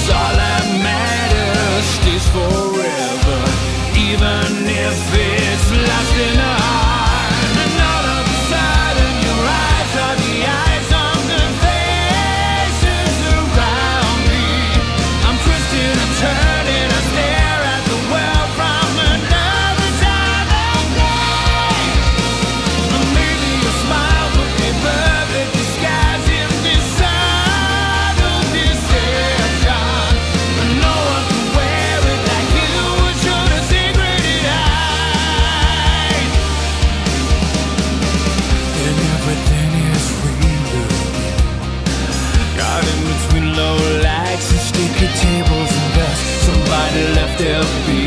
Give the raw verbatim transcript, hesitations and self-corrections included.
all that matters stays forever, even if it's lost in the heart. And all of a sudden your eyes are the eyes of the faces around me. I'm twisting, I'm turning, I stare at the world from another side of day. And maybe a smile would be perfect disguise in this subtle deception. But no one can wear it like you would show the secret it hides. And everything is real, caught in between low lights and sticky tables and dust. Somebody left their beat